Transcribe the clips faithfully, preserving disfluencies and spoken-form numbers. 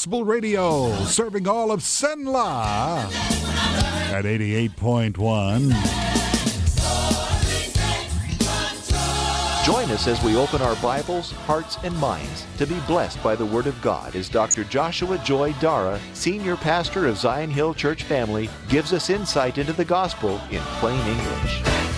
Gospel Radio, serving all of Cenla at eighty-eight point one. Join us as we open our Bibles, hearts, and minds to be blessed by the Word of God as Doctor Joshua Joy Dara, Senior Pastor of Zion Hill Church Family, gives us insight into the Gospel in plain English.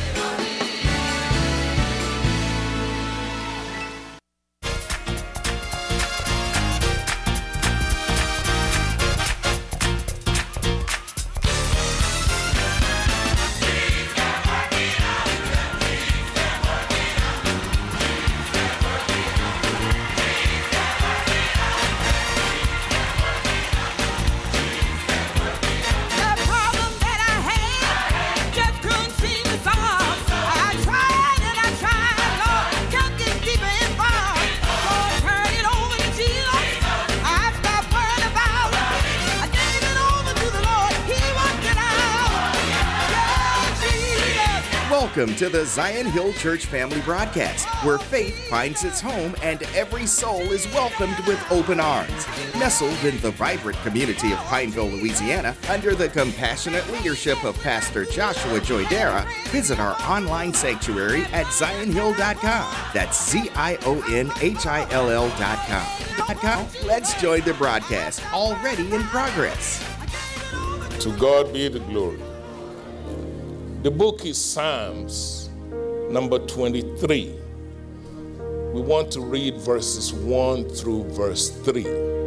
Welcome to the Zion Hill Church Family Broadcast, where faith finds its home and every soul is welcomed with open arms. Nestled in the vibrant community of Pineville, Louisiana, under the compassionate leadership of Pastor Joshua Joy Dara, visit our online sanctuary at zion hill dot com. That's Z I O N H I L L dot com. Let's join the broadcast, already in progress. To God be the glory. The book is Psalms, number twenty-three. We want to read verses one through verse three.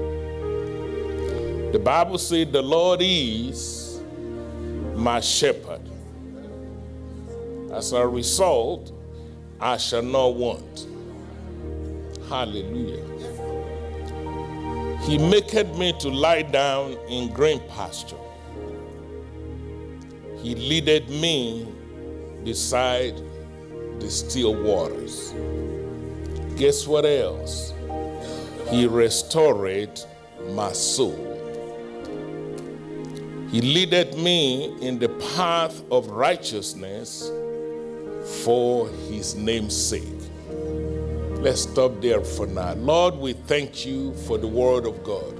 The Bible said, "The Lord is my shepherd. As a result, I shall not want." Hallelujah. "He maketh me to lie down in green pasture. He leadeth me beside the still waters." Guess what else? "He restored my soul. He leadeth me in the path of righteousness for his name's sake." Let's stop there for now. Lord, we thank you for the word of God.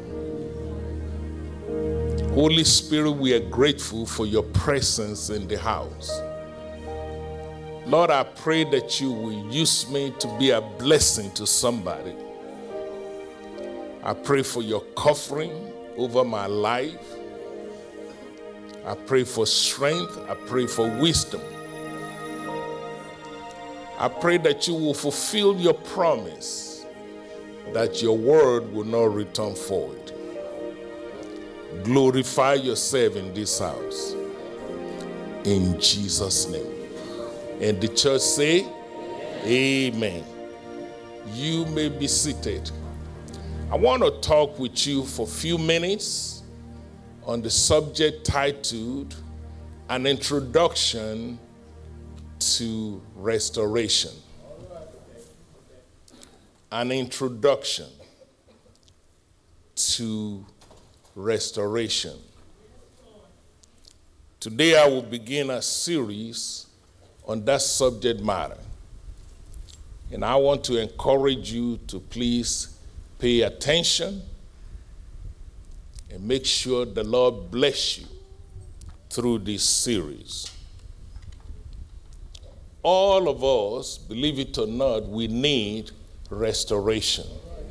Holy Spirit, we are grateful for your presence in the house. Lord, I pray that you will use me to be a blessing to somebody. I pray for your covering over my life. I pray for strength. I pray for wisdom. I pray that you will fulfill your promise that your word will not return void. Glorify yourself in this house. In Jesus' name. And the church say, Amen. You may be seated. I want to talk with you for a few minutes on the subject titled, An Introduction to Restoration. An Introduction to Restoration. Today I will begin a series on that subject matter. And I want to encourage you to please pay attention and make sure the Lord bless you through this series. All of us, believe it or not, we need restoration.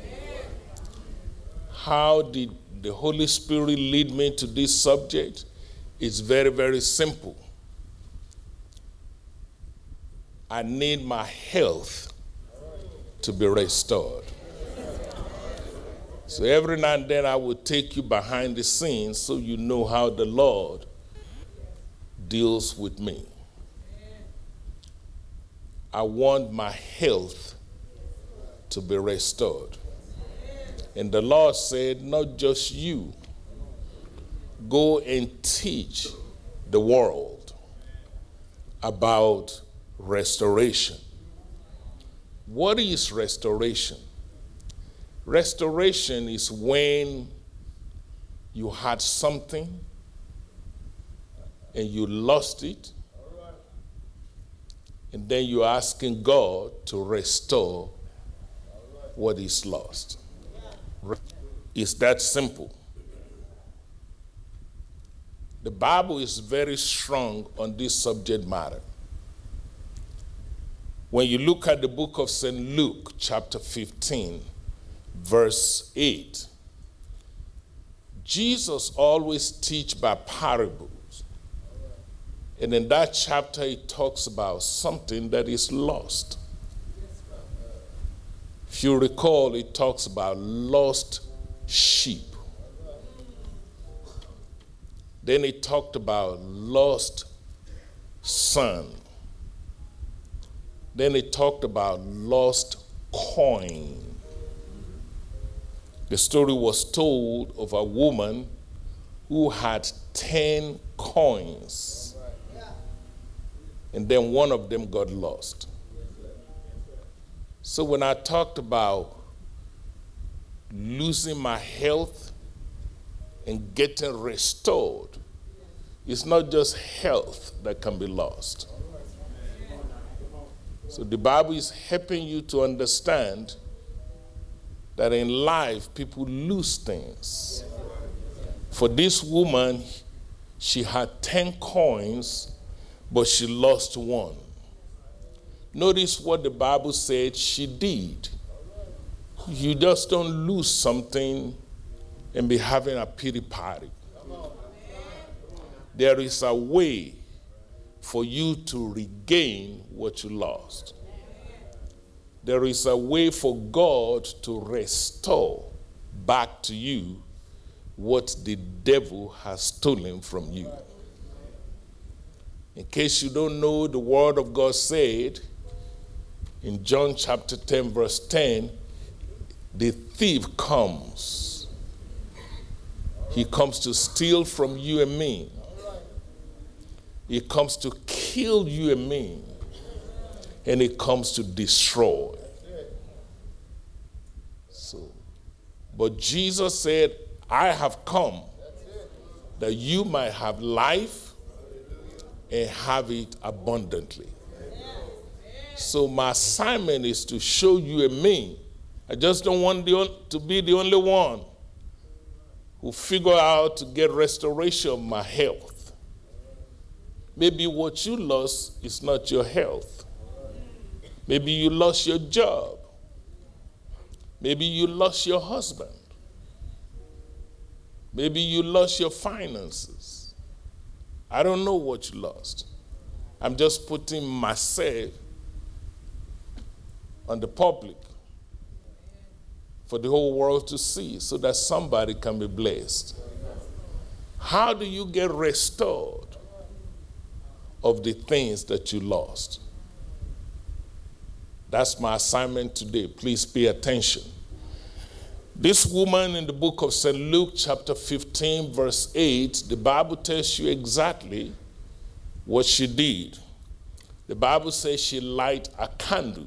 How did the Holy Spirit lead me to this subject? It's very, very simple. I need my health to be restored. So every now and then I will take you behind the scenes so you know how the Lord deals with me. I want my health to be restored. And the Lord said, not just you, go and teach the world about restoration. What is restoration? Restoration is when you had something and you lost it, and then you're asking God to restore what is lost. It's that simple. The Bible is very strong on this subject matter. When you look at the book of Saint Luke, chapter fifteen, verse eight, Jesus always teach by parables. And in that chapter, he talks about something that is lost. If you recall, he talks about lost sheep. Then he talked about lost son. Then he talked about lost coin. The story was told of a woman who had ten coins, and then one of them got lost. So when I talked about losing my health and getting restored, it's not just health that can be lost. So the Bible is helping you to understand that in life, people lose things. For this woman, she had ten coins, but she lost one. Notice what the Bible said she did. You just don't lose something and be having a pity party. There is a way for you to regain what you lost. There is a way for God to restore back to you what the devil has stolen from you. In case you don't know, the word of God said in John chapter ten, verse ten, the thief comes. He comes to steal from you and me. He comes to kill you and me. And it comes to destroy. So, but Jesus said, I have come that you might have life and have it abundantly. So my assignment is to show you and me. I just don't want the, to be the only one who figure out to get restoration of my health. Maybe what you lost is not your health. Maybe you lost your job. Maybe you lost your husband. Maybe you lost your finances. I don't know what you lost. I'm just putting myself on the public for the whole world to see so that somebody can be blessed. How do you get restored of the things that you lost? That's my assignment today. Please pay attention. This woman in the book of Saint Luke, chapter fifteen, verse eight, the Bible tells you exactly what she did. The Bible says she lighted a candle.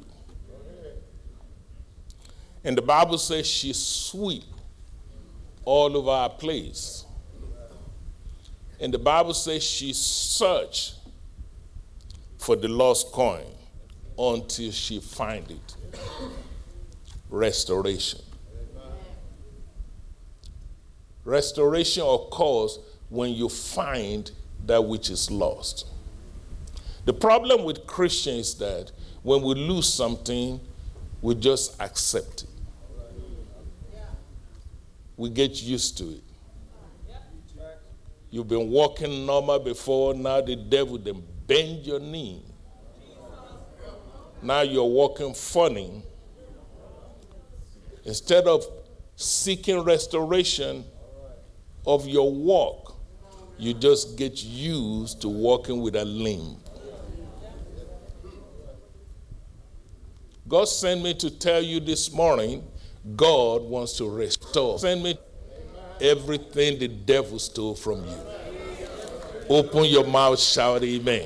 And the Bible says she swept all over our place. And the Bible says she searched for the lost coin until she find it. Restoration. Restoration occurs when you find that which is lost. The problem with Christians is that when we lose something, we just accept it. We get used to it. You've been walking normal before, now the devil then bend your knee. Now you're walking funny. Instead of seeking restoration of your walk, you just get used to walking with a limp. God sent me to tell you this morning, God wants to restore. Send me everything the devil stole from you. Open your mouth, shout amen.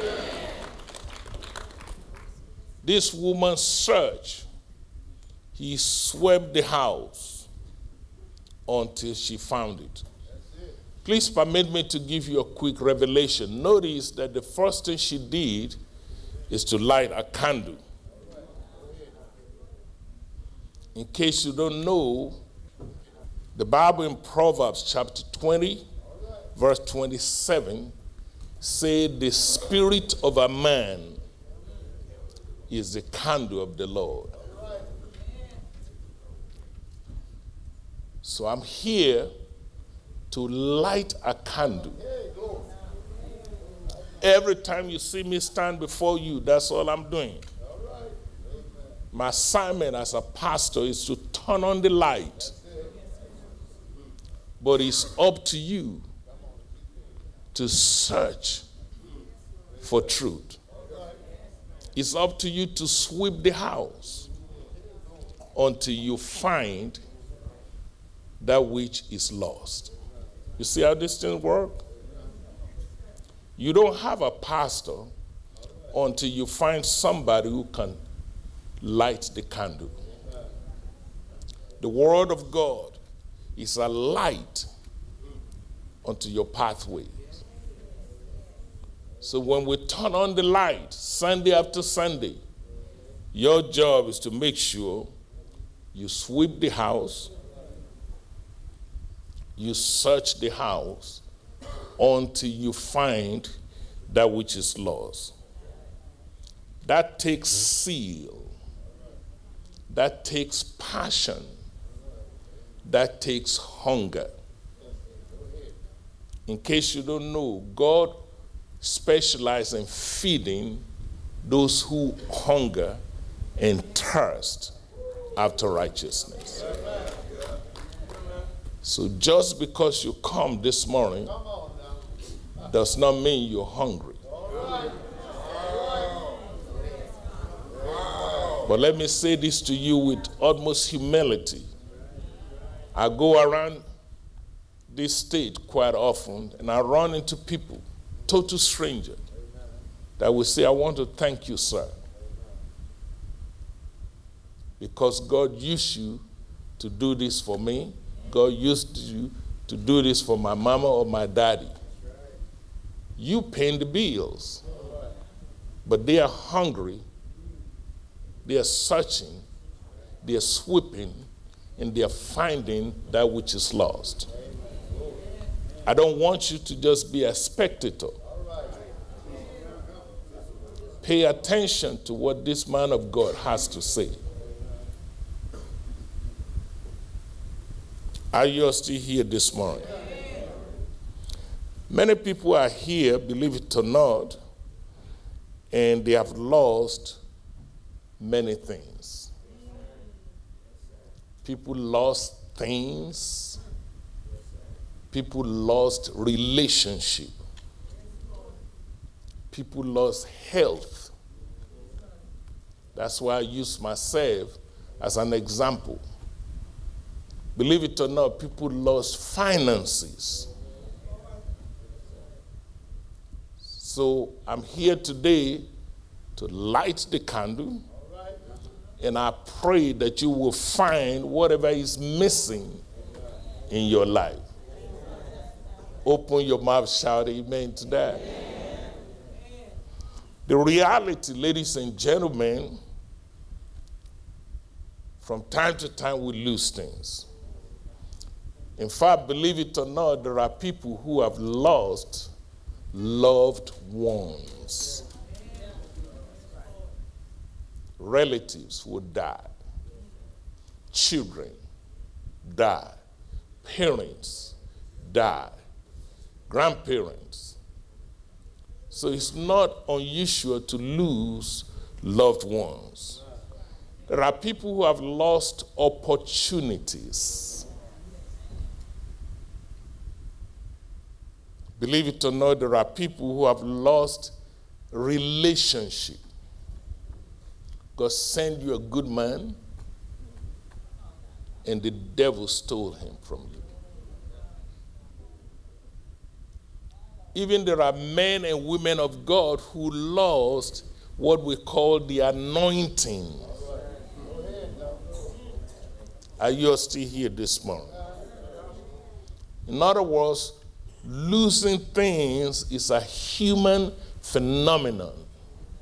This woman searched. He swept the house until she found it. Please permit me to give you a quick revelation. Notice that the first thing she did is to light a candle. In case you don't know, The Bible in Proverbs chapter twenty, verse twenty-seven, says, the spirit of a man is the candle of the Lord. So I'm here to light a candle. Every time you see me stand before you, that's all I'm doing. My assignment as a pastor is to turn on the light. But it's up to you to search for truth. It's up to you to sweep the house until you find that which is lost. You see how this thing works? You don't have a pastor until you find somebody who can light the candle. The Word of God is a light unto your pathway. So when we turn on the light Sunday after Sunday, your job is to make sure you sweep the house, you search the house until you find that which is lost. That takes zeal. That takes passion. That takes hunger. In case you don't know, God specializes in feeding those who hunger and thirst after righteousness. So just because you come this morning does not mean you're hungry. But let me say this to you with utmost humility. I go around this state quite often, and I run into people, total strangers, that will say, I want to thank you, sir, because God used you to do this for me. God used you to do this for my mama or my daddy. You paying the bills, but they are hungry, they are searching, they are sweeping, and they are finding that which is lost. I don't want you to just be a spectator. Pay attention to what this man of God has to say. Are you still here this morning? Many people are here, believe it or not, and they have lost many things. People lost things. People lost relationship. People lost health. That's why I use myself as an example. Believe it or not, people lost finances. So I'm here today to light the candle, and I pray that you will find whatever is missing in your life. Open your mouth, shout amen to that. The reality, ladies and gentlemen, from time to time we lose things. In fact, believe it or not, there are people who have lost loved ones. Relatives who died. Children died. Parents died. Grandparents. So it's not unusual to lose loved ones. There are people who have lost opportunities. Believe it or not, there are people who have lost relationship. God sent you a good man, and the devil stole him from you. Even there are men and women of God who lost what we call the anointing. Are you still here this morning? In other words, losing things is a human phenomenon.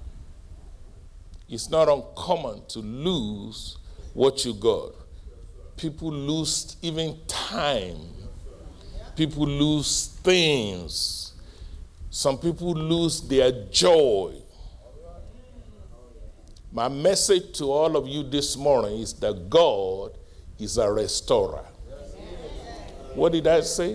It's not uncommon to lose what you got. People lose even time. People lose things. Some people lose their joy. My message to all of you this morning is that God is a restorer. What did I say?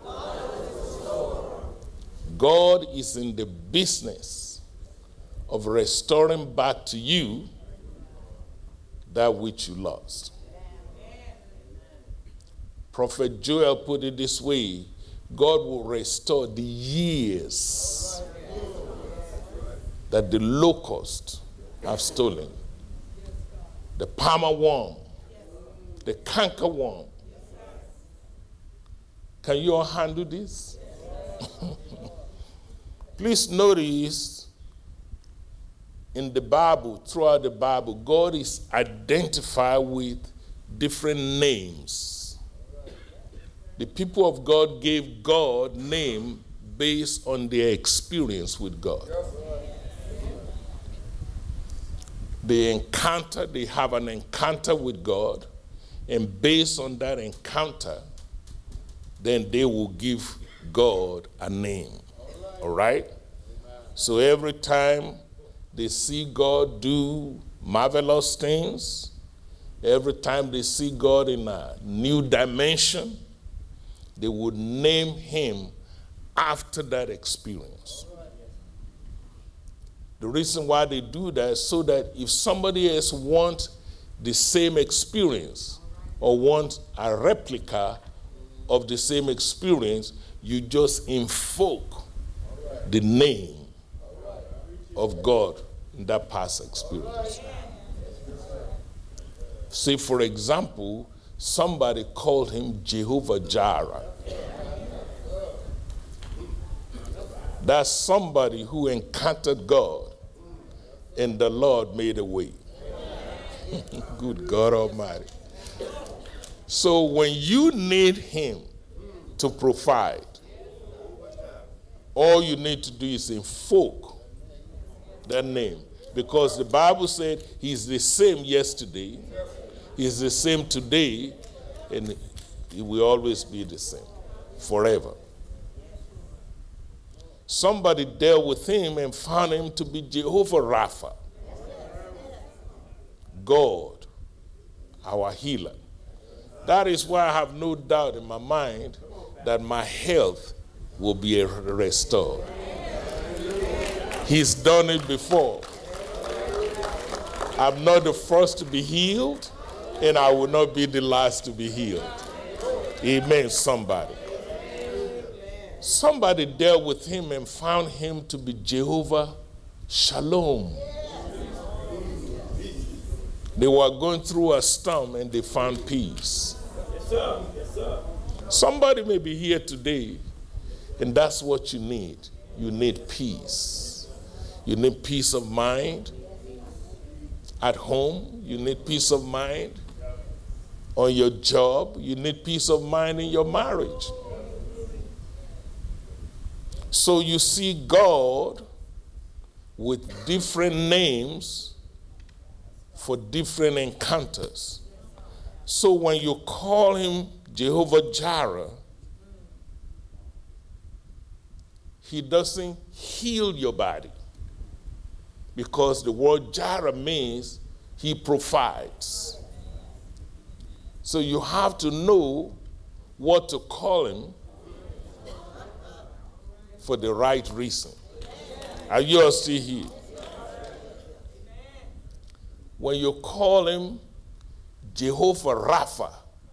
God is in the business of restoring back to you that which you lost. Prophet Joel put it this way: God will restore the years that the locust have stolen, the palmer worm, the canker worm. Can you all handle this? Please notice in the Bible, throughout the Bible, God is identified with different names. The people of God gave God name based on their experience with God. They encounter, they have an encounter with God, and based on that encounter, then they will give God a name. All right? So every time they see God do marvelous things, every time they see God in a new dimension, they would name him after that experience. The reason why they do that is so that if somebody else wants the same experience or wants a replica of the same experience, you just invoke the name of God in that past experience. Say, for example, somebody called him Jehovah Jireh. That's somebody who encountered God and the Lord made a way. Good God Almighty. So when you need him to provide, all you need to do is invoke that name. Because the Bible said he's the same yesterday, he's the same today, and he will always be the same forever. Somebody dealt with him and found him to be Jehovah Rapha, God, our healer. That is why I have no doubt in my mind that my health will be restored. He's done it before. I'm not the first to be healed, and I will not be the last to be healed. Amen, somebody. Somebody dealt with him and found him to be Jehovah Shalom. They were going through a storm and they found peace. Yes, sir. Yes, sir. Somebody may be here today, and that's what you need. You need peace. You need peace of mind at home. You need peace of mind on your job. You need peace of mind in your marriage. So you see God with different names for different encounters. So when you call him Jehovah Jireh, he doesn't heal your body, because the word Jireh means he provides. So you have to know what to call him for the right reason. Are you all still here? When you call him Jehovah Rapha,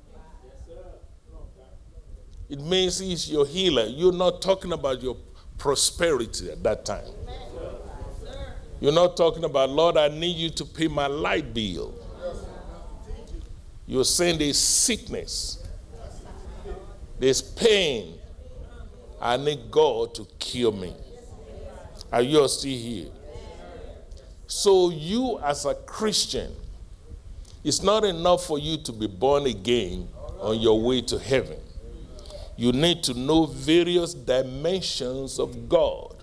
it means he's your healer. You're not talking about your prosperity at that time. You're not talking about, Lord, I need you to pay my light bill. You're saying there's sickness, there's pain. I need God to cure me. Are you all still here? So you as a Christian, it's not enough for you to be born again on your way to heaven. You need to know various dimensions of God.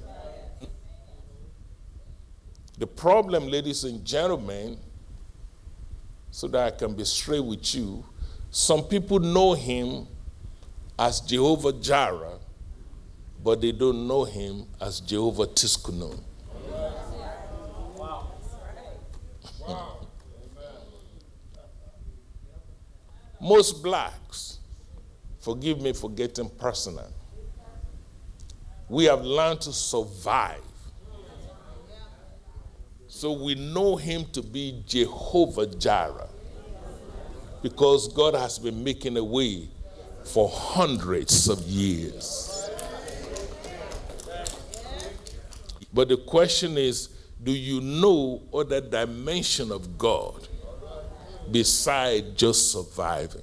The problem, ladies and gentlemen, so that I can be straight with you, Some people know him as Jehovah Jireh, but they don't know him as Jehovah Tiskanu. Wow. Wow. Most blacks, forgive me for getting personal, we have learned to survive. So we know him to be Jehovah Jireh, because God has been making a way for hundreds of years. But the question is, do you know other dimension of God besides just surviving?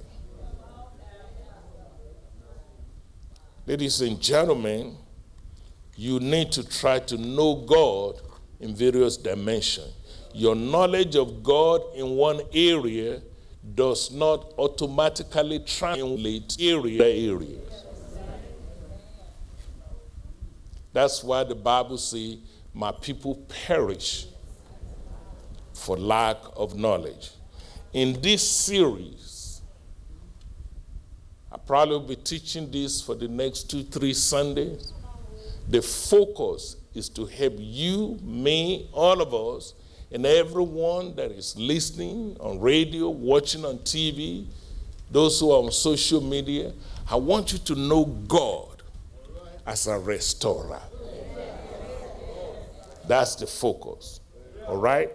Ladies and gentlemen, you need to try to know God in various dimensions. Your knowledge of God in one area does not automatically translate area areas. That's why the Bible says, my people perish for lack of knowledge. In this series, I'll probably be teaching this for the next two, three Sundays. The focus is to help you, me, all of us, and everyone that is listening on radio, watching on T V, those who are on social media. I want you to know God as a restorer. That's the focus. All right?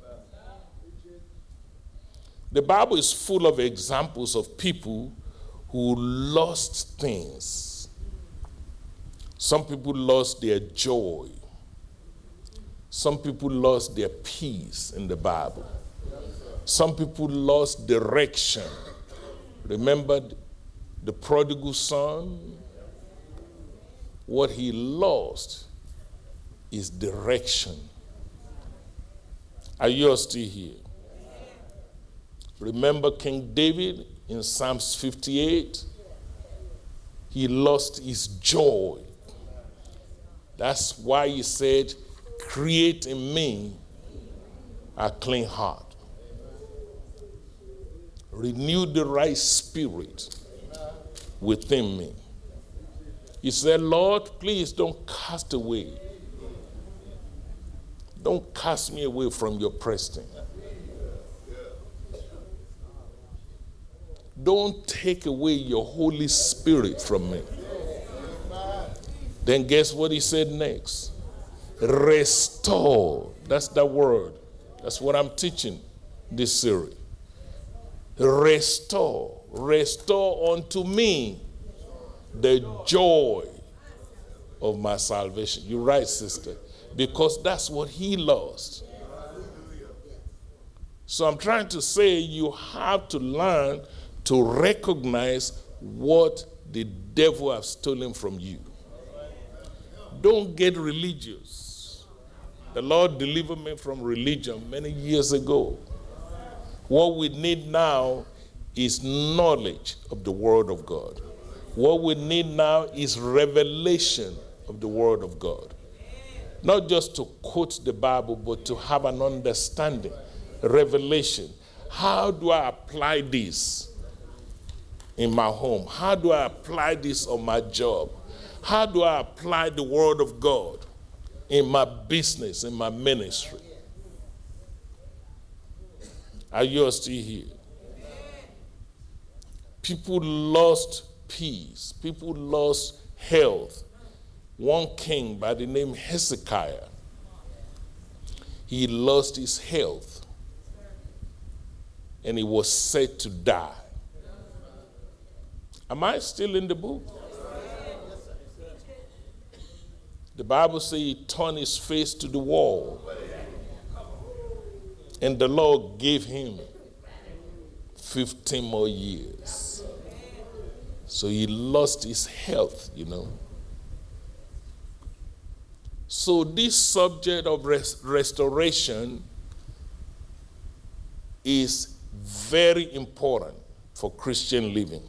The Bible is full of examples of people who lost things. Some people lost their joy. Some people lost their peace in the Bible. Some people lost direction. Remember the prodigal son? What he lost is direction. Are you all still here? Remember King David in Psalms fifty-eight? He lost his joy. That's why he said, create in me a clean heart. Renew the right spirit within me. He said, Lord, please don't cast away. Don't cast me away from your presence. Don't take away your Holy Spirit from me. Then guess what he said next? Restore. That's the word. That's what I'm teaching this series. Restore. Restore unto me the joy of my salvation. You're right, sister. Because that's what he lost. So I'm trying to say you have to learn to recognize what the devil has stolen from you. Don't get religious. The Lord delivered me from religion many years ago. What we need now is knowledge of the Word of God. What we need now is revelation of the Word of God. Not just to quote the Bible, but to have an understanding, revelation. How do I apply this in my home? How do I apply this on my job? How do I apply the Word of God in my business, in my ministry? Are you still here? People lost peace. People lost health. One king by the name Hezekiah, he lost his health and he was set to die. Am I still in the book? The Bible says he turned his face to the wall, and the Lord gave him fifteen more years. So he lost his health, you know. So this subject of res- restoration is very important for Christian living.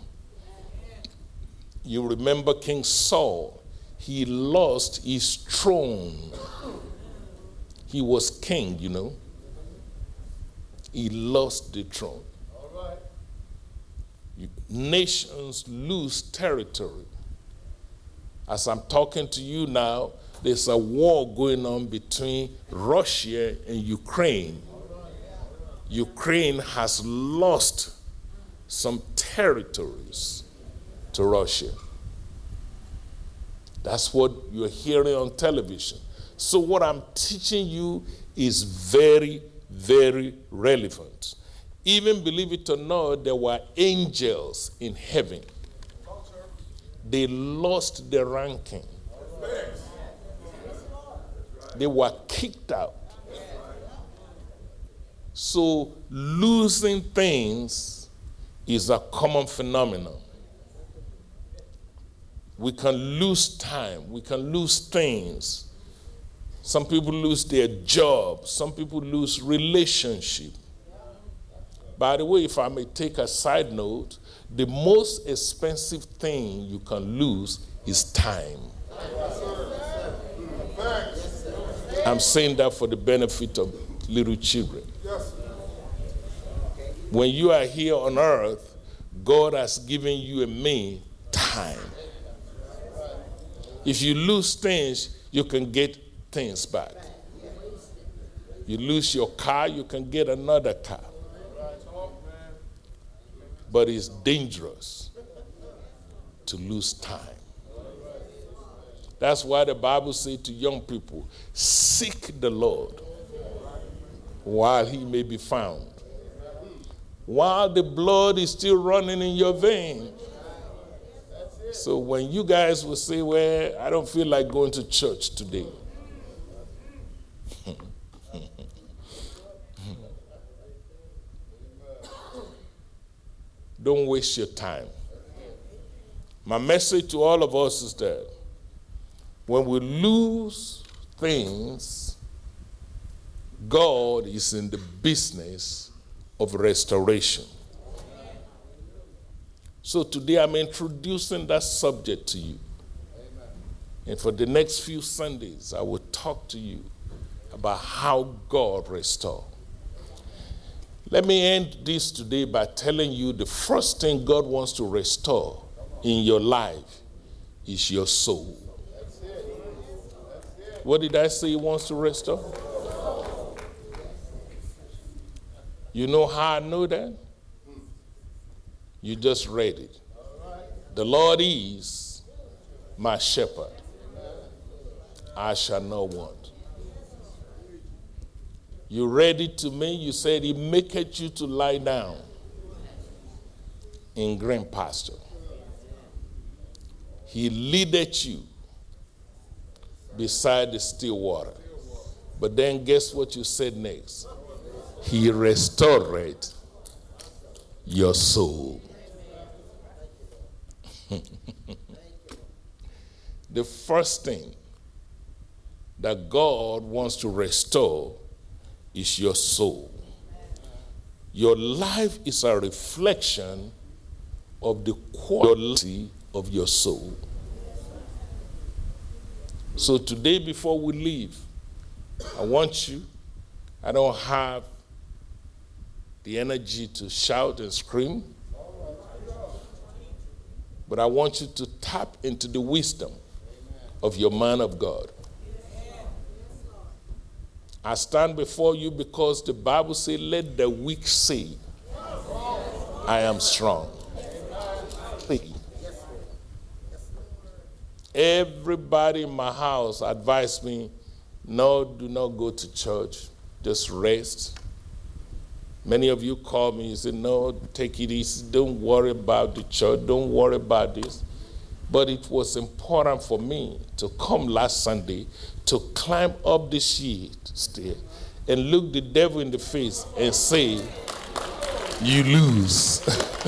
You remember King Saul, he lost his throne. He was king, you know. He lost the throne. All right. You, nations lose territory. As I'm talking to you now, there's a war going on between Russia and Ukraine. Ukraine has lost some territories to Russia. That's what you're hearing on television. So what I'm teaching you is very, very relevant. Even, believe it or not, there were angels in heaven. They lost their ranking. They were kicked out. So losing things is a common phenomenon. We can lose time. We can lose things. Some people lose their job. Some people lose relationship. By the way, if I may take a side note, the most expensive thing you can lose is time. I'm saying that for the benefit of little children. When you are here on earth, God has given you and me time. If you lose things, you can get things back. You lose your car, you can get another car. But it's dangerous to lose time. That's why the Bible says to young people, seek the Lord while he may be found. While the blood is still running in your vein. So when you guys will say, well, I don't feel like going to church today. Don't waste your time. My message to all of us is that when we lose things, God is in the business of restoration. So today I'm introducing that subject to you. And for the next few Sundays, I will talk to you about how God restores. Let me end this today by telling you the first thing God wants to restore in your life is your soul. What did I say he wants to restore? You know how I know that? You just read it. The Lord is my shepherd. I shall not want. You read it to me, you said he maketh you to lie down in green pasture. He leadeth you beside the still water. But then guess what you said next? He restored your soul. The first thing that God wants to restore is your soul. Your life is a reflection of the quality of your soul. So today, before we leave, I want you, I don't have the energy to shout and scream, but I want you to tap into the wisdom of your man of God. I stand before you because the Bible says, let the weak say, I am strong. Everybody in my house advised me, no, do not go to church, just rest. Many of you call me and say, no, take it easy, don't worry about the church, don't worry about this. But it was important for me to come last Sunday to climb up the sheet stair and look the devil in the face and say, you lose.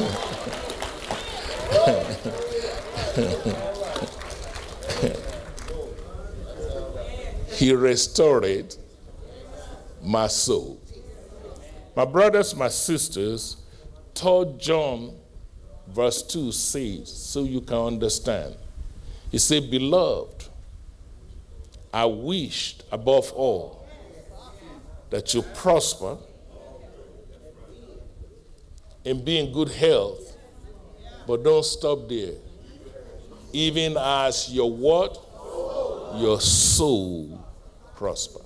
He restored my soul. My brothers, my sisters, Third John verse two says, so you can understand. He said, beloved, I wished above all that you prosper and be in good health, But don't stop there. Even as your what? Your soul prosper.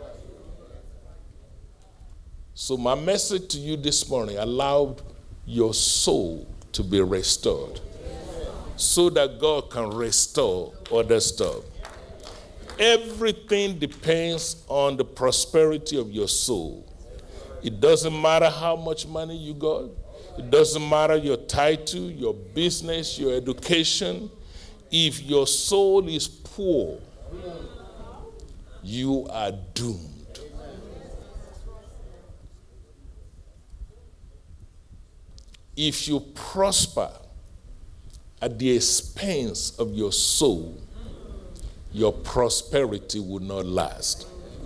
So my message to you this morning, allow your soul to be restored so that God can restore other stuff. Everything depends on the prosperity of your soul. It doesn't matter how much money you got. It doesn't matter your title, your business, your education. If your soul is poor, you are doomed. If you prosper at the expense of your soul, your prosperity will not last.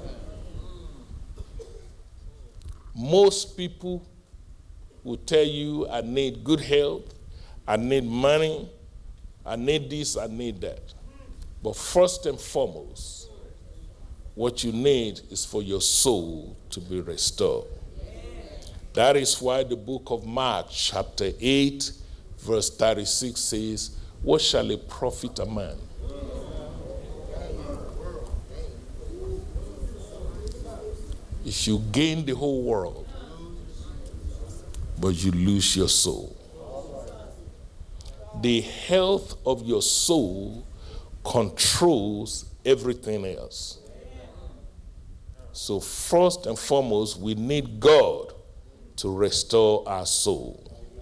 Most people will tell you, I need good health, I need money, I need this, I need that. But first and foremost, what you need is for your soul to be restored. That is why the book of Mark, chapter eight, verse thirty-six says, what shall it profit a man? If you gain the whole world, but you lose your soul. The health of your soul controls everything else. So first and foremost, we need God to restore our soul.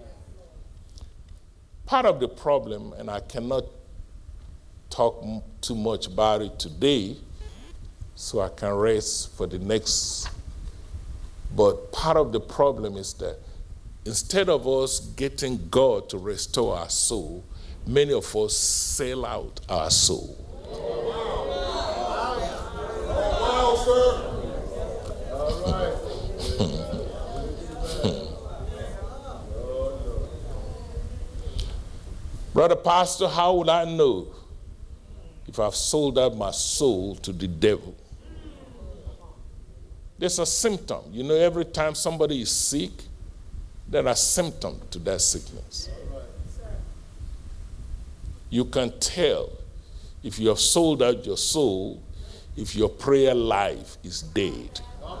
Part of the problem, and I cannot talk m- too much about it today, so I can rest for the next, but part of the problem is that instead of us getting God to restore our soul, many of us sell out our soul. Brother Pastor, how would I know if I've sold out my soul to the devil? There's a symptom. You know, every time somebody is sick, there are symptoms to that sickness. You can tell if you have sold out your soul, if your prayer life is dead.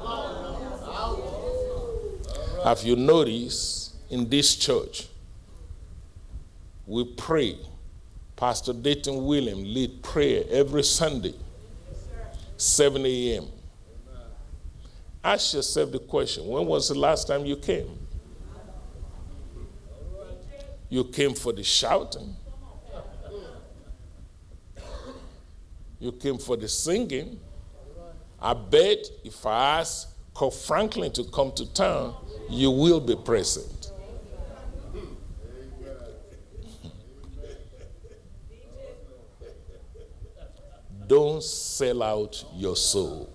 Have you noticed in this church, we pray. Pastor Dayton William lead prayer every Sunday, seven a.m. Ask yourself the question, when was the last time you came? You came for the shouting. You came for the singing. I bet if I ask Kirk Franklin to come to town, you will be present. Don't sell out your soul.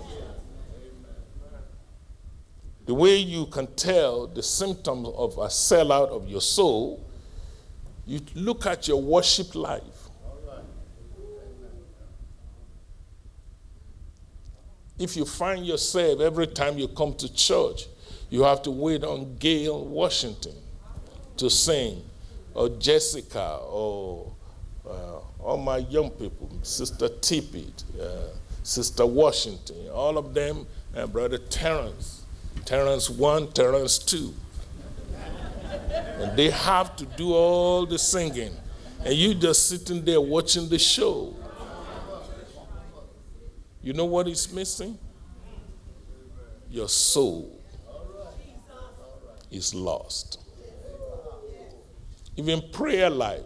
The way you can tell the symptoms of a sellout of your soul, you look at your worship life. If you find yourself every time you come to church, you have to wait on Gail Washington to sing, or Jessica, or uh, all my young people, Sister Tippett, uh, Sister Washington, all of them, and Brother Terrence. Terrence one, Terrence two. And they have to do all the singing. And you just sitting there watching the show. You know what is missing? Your soul is lost. Even prayer life.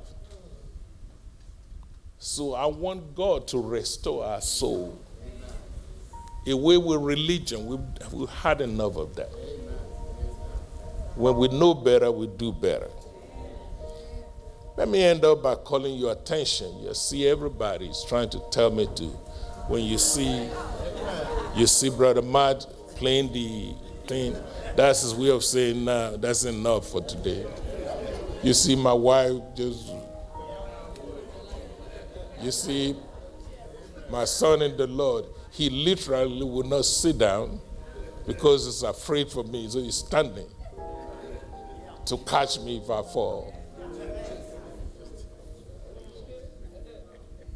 So I want God to restore our soul. Away with religion, we've, we've had enough of that. When we know better, we do better. Let me end up by calling your attention. You see, everybody is trying to tell me to. When you see, you see Brother Matt playing the thing, that's his way of saying, nah, that's enough for today. You see my wife just, you see my son in the Lord, he literally will not sit down because he's afraid for me, so he's standing to catch me if I fall.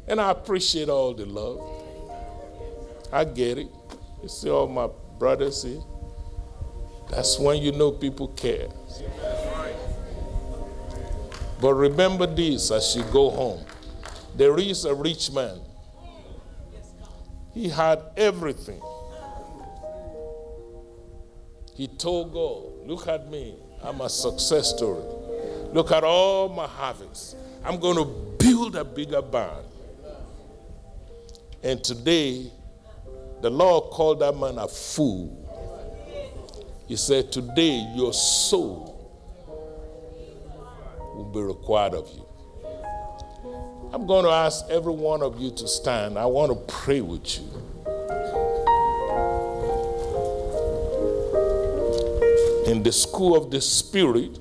And I appreciate all the love. I get it. You see all my brothers here? That's when you know people care. But remember this as you go home. There is a rich man. He had everything. He told God, look at me. I'm a success story. Look at all my harvests. I'm going to build a bigger barn. And today, the Lord called that man a fool. He said, today your soul will be required of you. I'm going to ask every one of you to stand. I want to pray with you. In the school of the Spirit,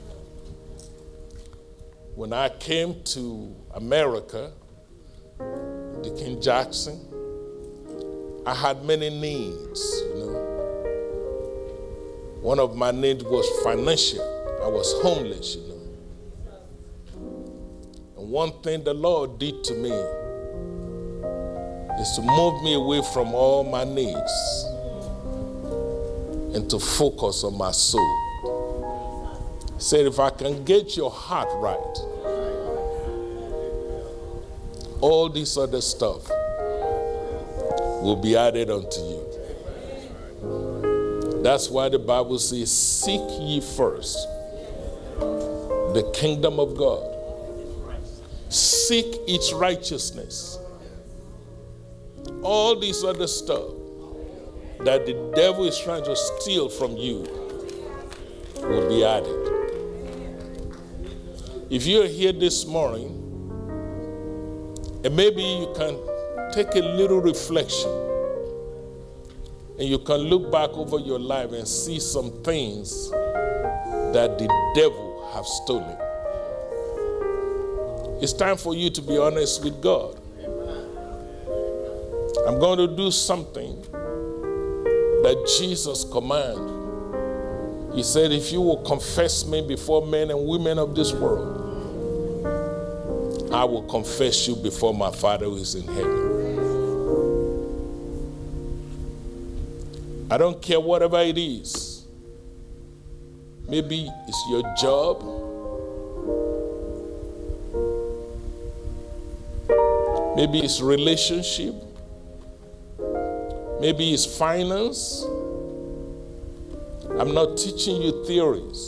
when I came to America, Deacon Jackson, I had many needs, you know. One of my needs was financial. I was homeless, you know. And one thing the Lord did to me is to move me away from all my needs and to focus on my soul. He said, if I can get your heart right, all this other stuff will be added unto you. That's why the Bible says, seek ye first the kingdom of God. Seek its righteousness. All this other stuff that the devil is trying to steal from you will be added. If you're here this morning, and maybe you can take a little reflection and you can look back over your life and see some things that the devil have stolen. It's time for you to be honest with God. I'm going to do something that Jesus commanded. He said, if you will confess me before men and women of this world, I will confess you before my Father who is in heaven. I don't care whatever it is. Maybe it's your job. Maybe it's relationship. Maybe it's finance. I'm not teaching you theories.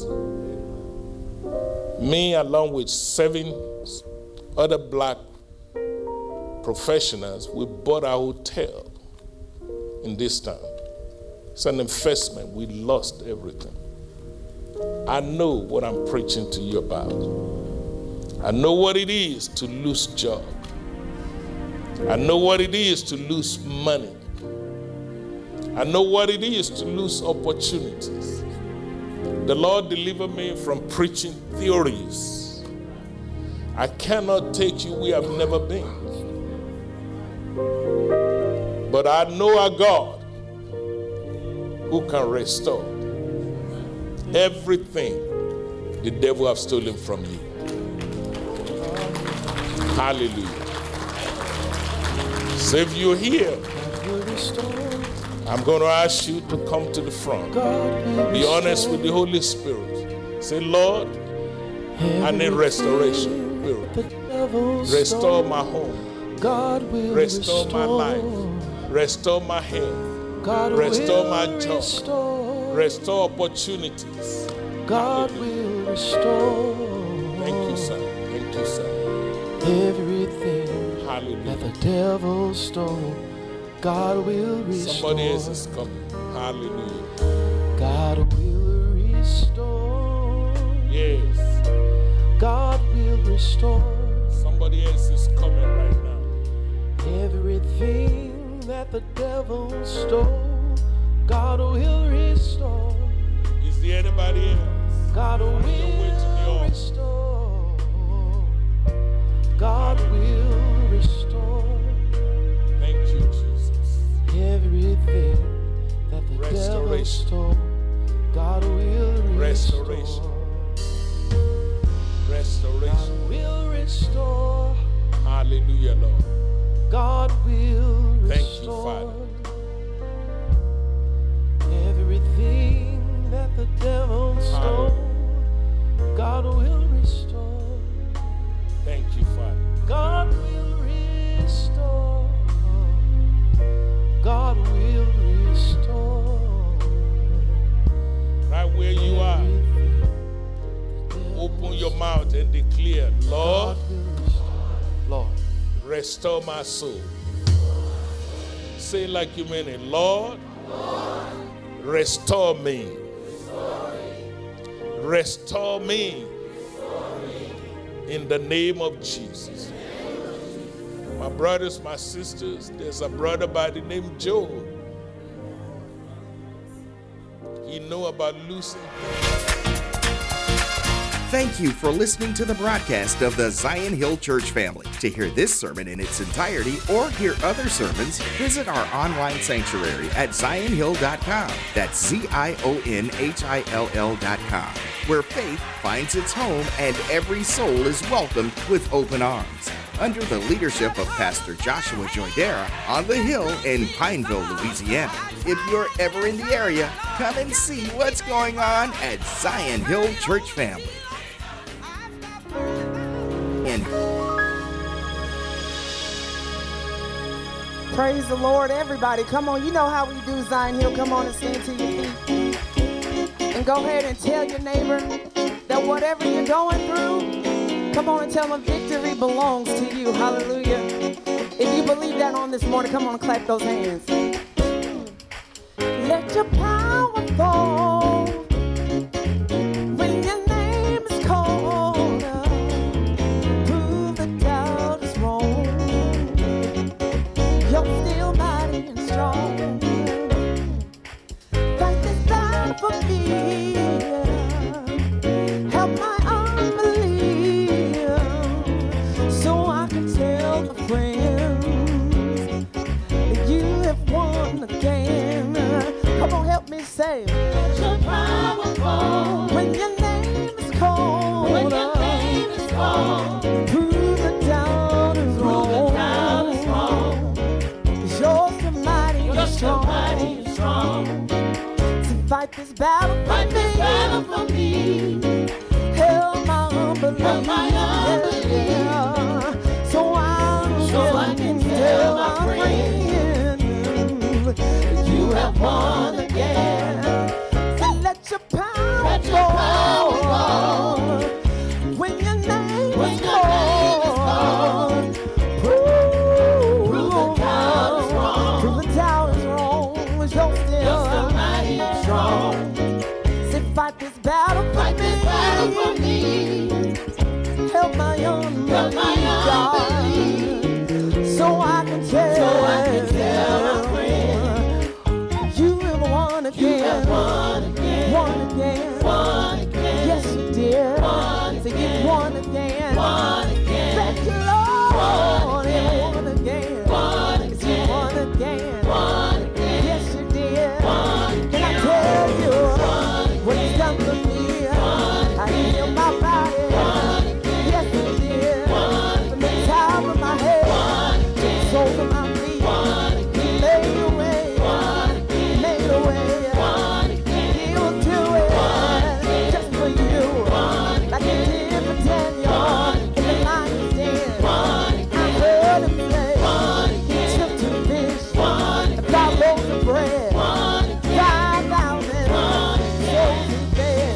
Me, along with seven other black professionals, we bought a hotel in this town. It's an investment. We lost everything. I know what I'm preaching to you about. I know what it is to lose job. I know what it is to lose money. I know what it is to lose opportunities. The Lord delivered me from preaching theories. I cannot take you where I've never been. But I know a God who can restore everything the devil has stolen from you. Hallelujah. So if you're here, I'm going to ask you to come to the front. Be honest with the Holy Spirit. Say, Lord, I need restoration. Restore my home. Restore my life. Restore my health. Restore my job. Restore opportunities. God will restore. Thank you, sir. Thank you, sir. Everything Hallelujah. that the devil stole, God will restore. Somebody else is coming. Hallelujah. God will restore. Yes. God will restore. Somebody else is coming right now. Everything that the devil stole, God will restore. Is there anybody else? God will restore. God will restore. Thank you, Jesus. Everything that the devil stole, God will restore. Restoration. Restoration. God will restore. Hallelujah, Lord. God will restore. Thank you, Father. Everything that the devil stole, God will restore. Thank you, Father. God will restore. God will restore. Right where you are, open your mouth and declare, Lord, Lord, restore my soul. Say it like you mean it. Lord, Lord, restore me. restore me. Restore me. Restore me. In the name of Jesus. My brothers, my sisters, there's a brother by the name Joe. He know about losing things. Thank you for listening to the broadcast of the Zion Hill Church family. To hear this sermon in its entirety or hear other sermons, visit our online sanctuary at zion hill dot com. That's Z I O N H I L L dot com, where faith finds its home and every soul is welcomed with open arms. Under the leadership of Pastor Joshua Joydera on the Hill in Pineville, Louisiana. If you're ever in the area, come and see what's going on at Zion Hill Church family. And praise the Lord, everybody. Come on, you know how we do, Zion Hill. Come on and stand to your feet. And go ahead and tell your neighbor that whatever you're going through, come on and tell them victory belongs to you. Hallelujah. If you believe that on this morning, come on and clap those hands. Let your power fall when your name is called. Prove the doubt is wrong. You're still mighty and strong. Fight this battle for me. Help my unbelief so I can tell my friends that you have won again. Come on, help me say, let your power fall when your name is called. When your name is called, prove the doubt is wrong. Prove the doubt is wrong. 'Cause you're so mighty and strong. Mighty and strong. So fight this battle for fight me. This battle for me. Help my unbelief. Help my unbelief. Yeah. So I, so I can tell my friends you have won again. So let your power, let your power fall when your name when is called. Prove, prove the doubt is wrong. Prove the doubt is wrong. You're still, you're still mighty and strong. So fight this battle for fight me. This battle for me. Help my unbelief, help my unbelief, so I can tell, so I can tell my friends, you have won again, you have won again, won again, won again. Yes, you did. Won so again. You won again, won again. Thank you, Lord. Won again, won again, won again. You won again, won again. Yes, you did. Won again. Can I tell you what He's done for me? I heal my body. Yes, He did. From the top of my head to the soles of my feet, He made a way, made a way. He will do it just for you, like He did for Daniel in the lion's den. I heard Him say, He took two fish and five loaves of bread, five thousand souls He fed.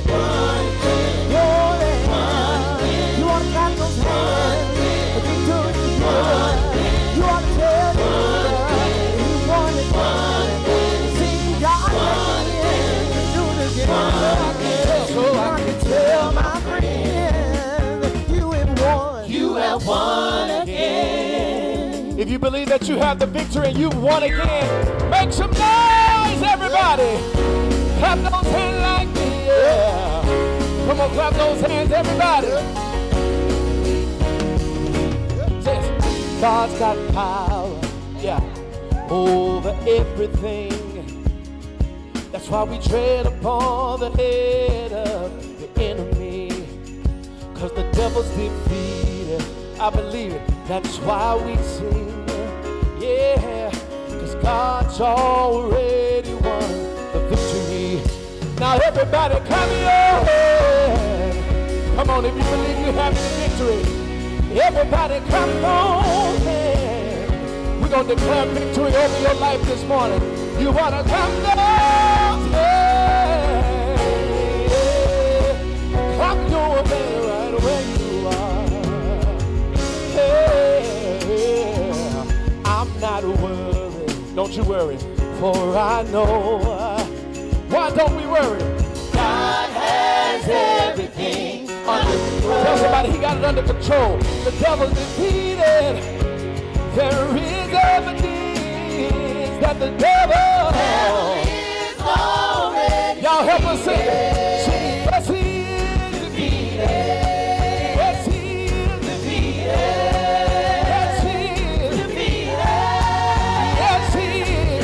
Glory, you want to clap those hands if you're doing it good. You want to tell me that He won again. See, God again, do it again. So I can tell my friends you have won. You have won again. if you believe that you have the victory and you've won again, make some noise, everybody. Clap those hands like me, yeah. Come on, clap those hands, everybody. Says, God's got power, yeah, over everything. That's why we tread upon the head of the enemy. Cause the devil's defeated, I believe it. That's why we sing, Yeah, because God's already won the victory. Now everybody clap your hands. Come on, if you believe you have the victory. Everybody clap your hands. We're going to declare victory over your life this morning. You want to clap those hands. Clap your hands right where you are. Hey, I'm not worried. Don't you worry, for I know. Why don't we worry? God has everything under control. Tell somebody he got it under control. The devil's defeated. There is evidence that the devil is already. Y'all help us sing it. Sing, yes, he is defeated. Yes, he is defeated. Yes, he is defeated. Yes, he is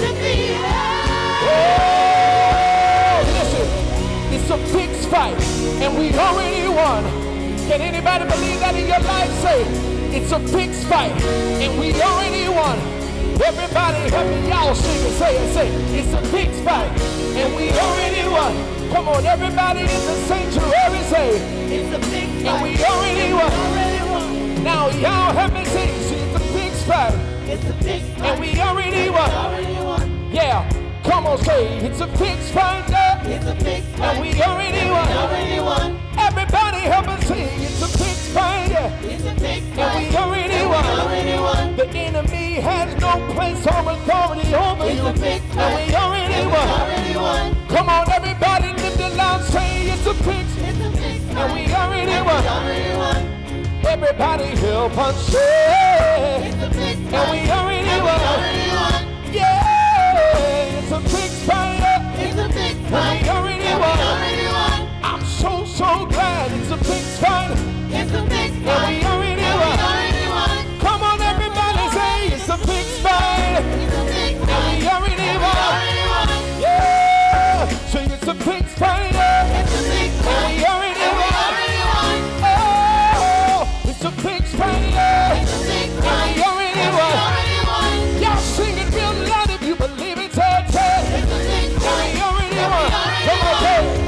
defeated. Oh, listen, it's a fixed fight, and we already won. Can anybody believe that in your life? Say, it's a fixed fight, and we already won. Everybody help me, y'all sing it, say it, say it. It's a fixed fight, and we already won. Come on, everybody in the sanctuary, say it. It's a fixed fight, and we already won. Now y'all help me sing, see, it's a fixed fight. It's a fixed fight, and we already won. Yeah, come on, say it. It's a fixed fight, yeah. It's a fixed fight, and we already won. Everybody help us sing, it's a fixed fight, yeah. It's a fixed fight, and we already won. The enemy has no place or authority over it's you, and we already won. won. Come on, everybody, lift it loud, say it's a fixed, it's a fixed and we already won. won. Everybody help us say it's a fixed and we already and won. won. Yeah, it's a fixed fight, it's a fixed fight, and we already won. won. I'm so so glad it's a fixed fight, it's a fixed fight, and we already won. Come on, everybody, say it's a fixed fight, it's a fixed fight, and we already won. Yeah, say it's a fixed fight, it's a fixed fight, and we already won. Oh, it's a fixed fight, it's a fixed fight, and we already won. Y'all sing it real loud if you believe it, say it, say it. It's a fixed fight, and we already won. Come on, say it.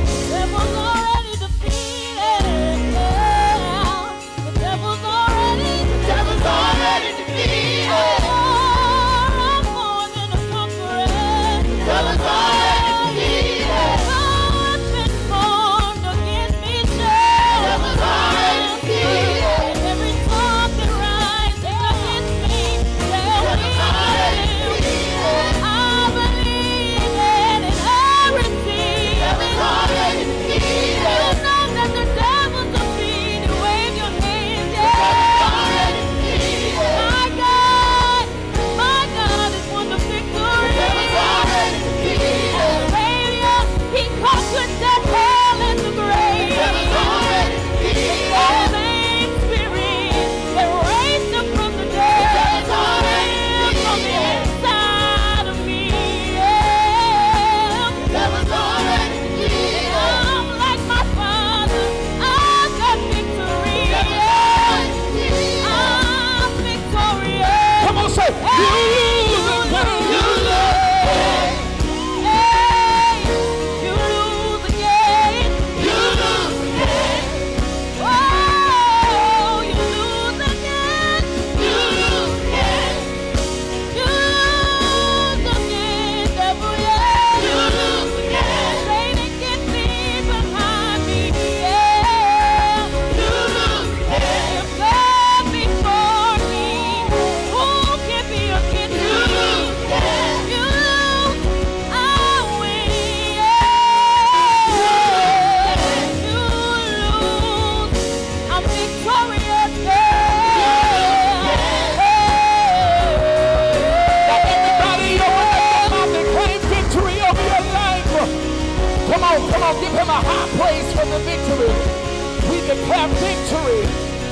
Give him a high praise for the victory. We declare victory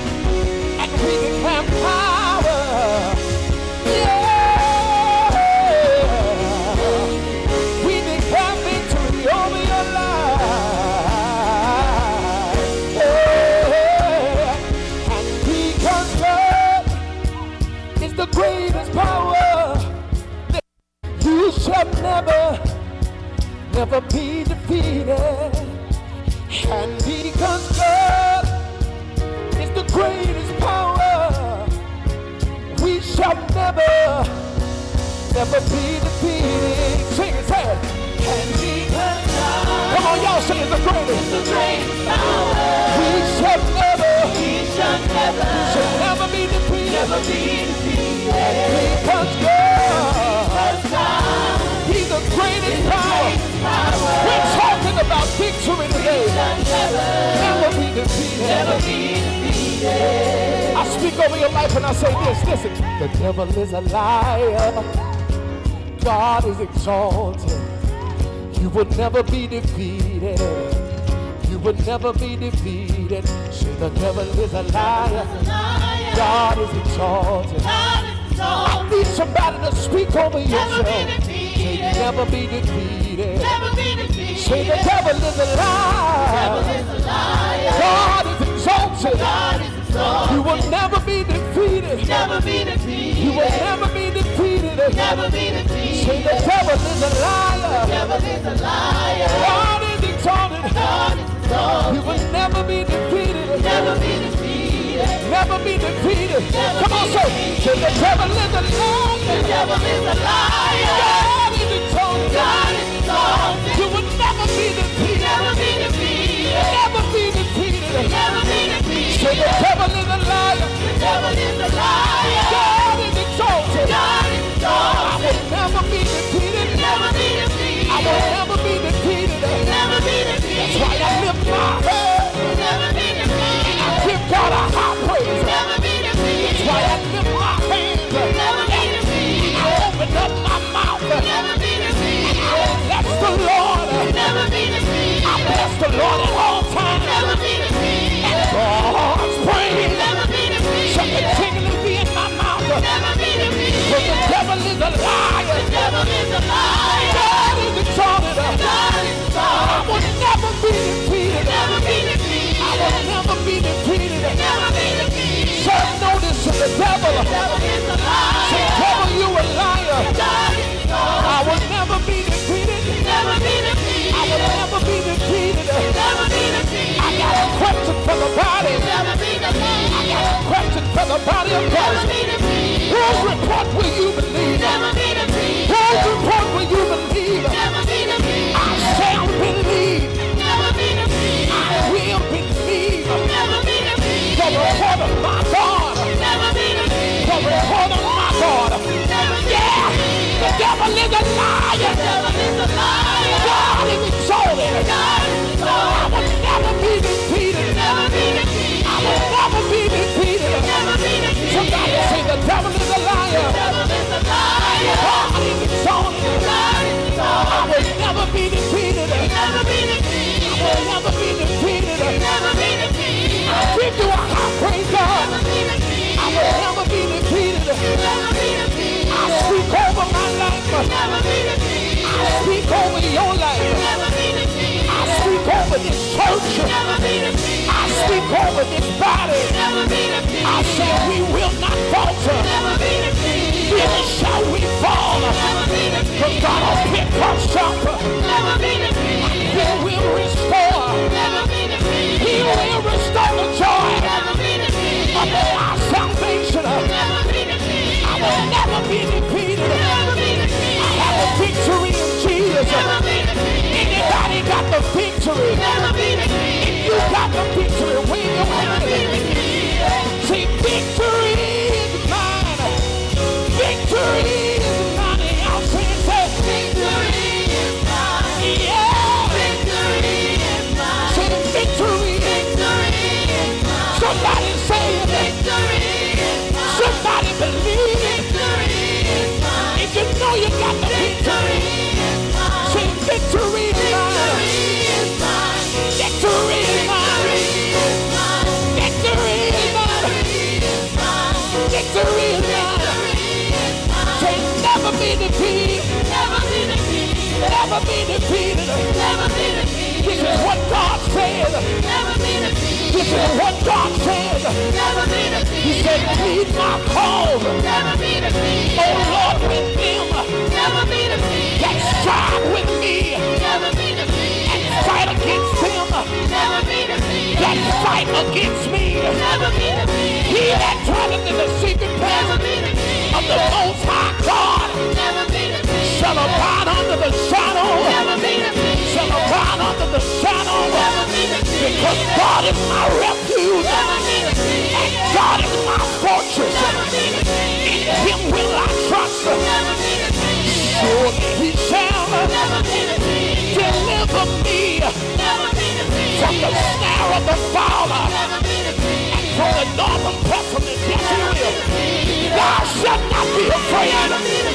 and we declare power. Yeah, we declare victory over your life. Yeah. And because God is the greatest power, never be defeated. And because God is the greatest power, we shall never, never be defeated. Sing it, say it. And because God, come on, y'all sing it, the greatest, the greatest power, we shall never, we shall never, we shall never be defeated, never be defeated. And because God, because God, He's the greatest power. We're talking about victory today. Never be defeated. Never be defeated. I speak over your life and I say this. Listen, the devil is a liar. God is exalted. You would never be defeated. You would never be defeated. Say the devil is a liar. God is exalted. I need somebody to speak over yourself. Say never be defeated. Never be defeated. Say the devil is a liar. God is exalted. God is exalted. You will never be defeated. Never be defeated. You will never be defeated. Never be defeated. Say the devil is a liar. The devil is a liar. God is exalted. God is exalted. You will never be defeated. Never be defeated. Never be defeated. Never Come on, say. Say the devil is a liar. The devil is a liar. God is exalted. God is exalted. You will never be defeated. Never be defeated. Never be defeated. Never be defeated. Say the devil is a liar. The devil is a liar. God is exalted. God is exalted. I will never be defeated. Never be defeated. I will never be defeated. Never be defeated. That's why I lift my head. Never be defeated. And I give God a high praise. Never be defeated. That's why I lift my hands. Never be defeated. I open up my mouth. Never be defeated. I bless the Lord. Never be defeated. I bless the Lord at all times. Never be defeated. And God's praise. Never be defeated. Shall continually be in my mouth. Never be defeated. For the devil is a liar. The devil is a liar. God is exalted. God is exalted. I will never be defeated. Never be defeated. I will never be defeated. Never be defeated. Serve notice to the devil. The devil is a liar. Say, devil, you a liar. God is exalted. I will never be defeated. Never be defeated. I will never be defeated. Never be defeated. I got a question for the body. Never be defeated. I got a question for the body of Christ. Never be defeated. Whose report will you believe? Never be defeated. Whose report will you believe? Never be defeated. I shall believe. Never be defeated. I will believe. Never be defeated. The report of my God. Never be defeated. The report of my God. Never be yeah. defeated. The devil is a liar. The devil is a liar. God is exalted. God is exalted. I will never be defeated. Never be defeated. I will never be defeated. Never be defeated. Somebody say the devil is a liar. The devil is a liar. God is exalted. God is exalted. I will never be defeated. Never be defeated. I will never be defeated. Never be defeated. I give you a high praise, God. Never be defeated. I will never be defeated. Never be defeated. I speak over my life. Never be defeated. I speak over your life. Never be defeated. I speak over this church. Never be defeated. I speak over this body. Never be defeated. I say we will not falter. Never be defeated. Neither shall we fall. Never be defeated. Because God will pick us up. Never be defeated. He will restore. Never be defeated. He will restore the joy. Never be defeated. Of our salvation. Never be defeated. I will never be defeated. Never be defeated. I have a victory in Jesus. Never be defeated. Anybody got the victory? Never be defeated. If you got the victory, wave your hand. Say victory is mine. Victory is mine. Y'all say it, say victory is mine. Yeah. Victory is mine. Say the victory. Victory is mine. Somebody say it. Victory is mine. Somebody believe it. Victory is mine. If you know you got the victory, say victory is mine. Victory is mine. Victory is mine. Victory is mine. Say never be defeated. Never be defeated. Never be defeated. Never be defeated. This is what God said. Never be defeated. This is what God said. Never be defeated. He Say, plead my cause. Never be defeated. Oh Lord, with them Never be defeated. that strive with me Never be defeated. and fight against them Never be defeated. that fight against me. Never be defeated. He that dwelleth in the secret Never place be defeated. of the Most High God Never be defeated. shall abide under the shadow. Never be defeated. Shall abide under the shadow. Never be defeated. Because God is my refuge. Never be defeated. And God is my fortress. Never be defeated. In him will I trust. Never be defeated. Surely he shall Never be defeated. deliver me Never be defeated. from the snare of the fowler Never be defeated. and from the northern pestilence. Yes, he will. Thou shalt not be afraid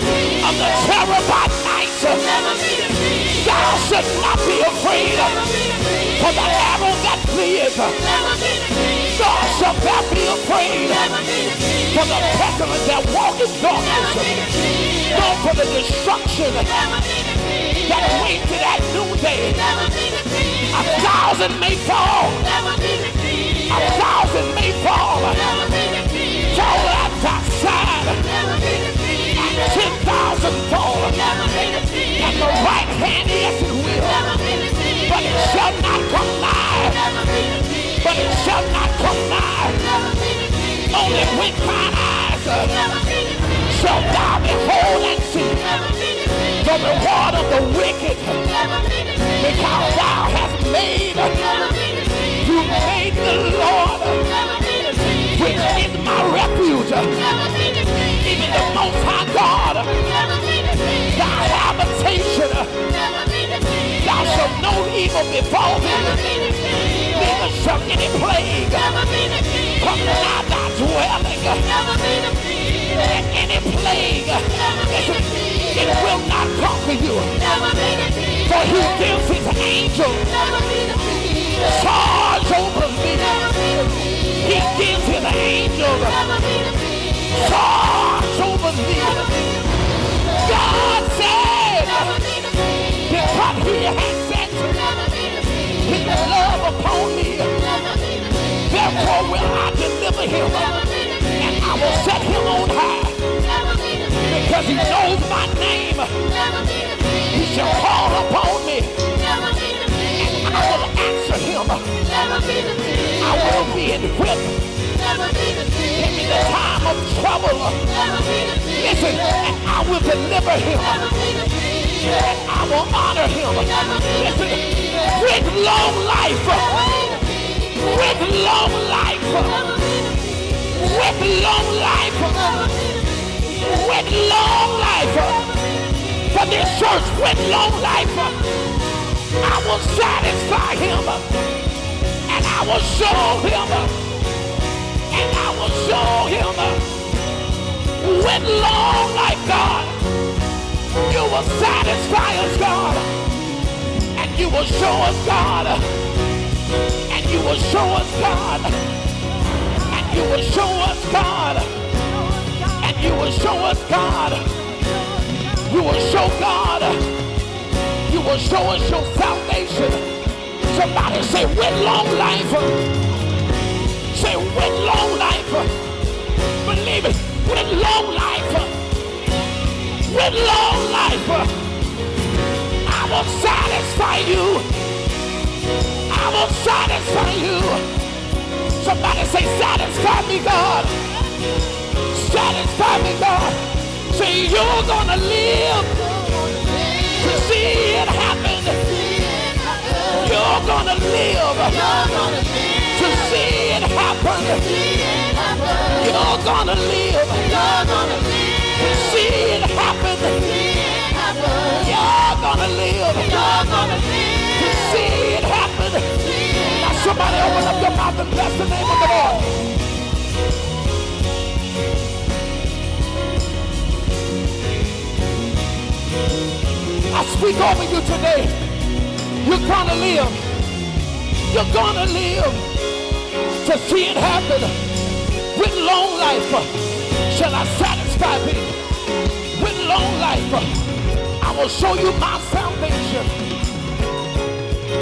of the terror by night. Never be defeated. Thou shalt not be afraid Never be defeated. for the arrow that fleeth. Never be defeated. Nor shalt thou be afraid Never be defeated. for the pestilence that walketh Never darkness, be defeated. nor for the destruction Never be defeated. that wasted at noonday. Never be defeated. A thousand may fall, Never be defeated. a thousand may fall, Never be defeated. fall at thy side, Never be defeated. and ten thousand fall Never be defeated. at the right hand, yes it will, Never be defeated. but it shall not come nigh, Never be defeated. but it shall not come nigh. Never be defeated. Only with thine eyes Never be defeated. shalt thou behold and see Never be defeated. the reward of the wicked, Never be defeated. because thou hast made, Never be defeated. you made the Lord, Never be defeated. which is my refuge, Never be defeated. even the Most High God, Never be defeated. thy habitation. Never be defeated. Thou shalt no evil befall Never thee, be defeated. neither shall any plague Never be defeated. come nigh thy dwelling. Never be defeated. And any plague, Never be listen, defeated. it will not conquer you. Never be defeated. For he gives his angels Never be defeated. charge over me. Never be defeated. He gives his angels Never be defeated. charge over me. Never be defeated. God said, Never be defeated. because he has set Never be defeated. his love upon me, Never be defeated. therefore will I deliver him, Never be defeated. and I will set him on high, Never be defeated. because he knows my name. Never be defeated. He shall call upon me, Never be defeated. I will answer him. Never be defeated. I will be in with Never be him defeated. in the time of trouble. Never be defeated. Listen, and I will deliver him, Never be defeated. and I will honor him. Never be Listen, defeated. with long life, Never be defeated. with long life, Never be defeated. with long life, Never be defeated. with long life. For this church, with long life, I will satisfy him, and I will show him, and I will show him. With long life, God, you will satisfy us, God, and you will show us, God, and you will show us, God, and you will show us, God, and you will show us, God. You will show God. You will show us your salvation. Somebody say, with long life. Say, with long life. Believe it. With long life. With long life. I will satisfy you. I will satisfy you. Somebody say, satisfy me, God. Satisfy me, God. Say, you're gonna live to see it happen. You're gonna live to see it happen. You're gonna live to see it happen. You're gonna live to see it happen. Now somebody open up your mouth and bless the name of the Lord. I speak over you today. You're gonna live. You're gonna live to see it happen. With long life shall I satisfy thee. With long life I will show you my salvation.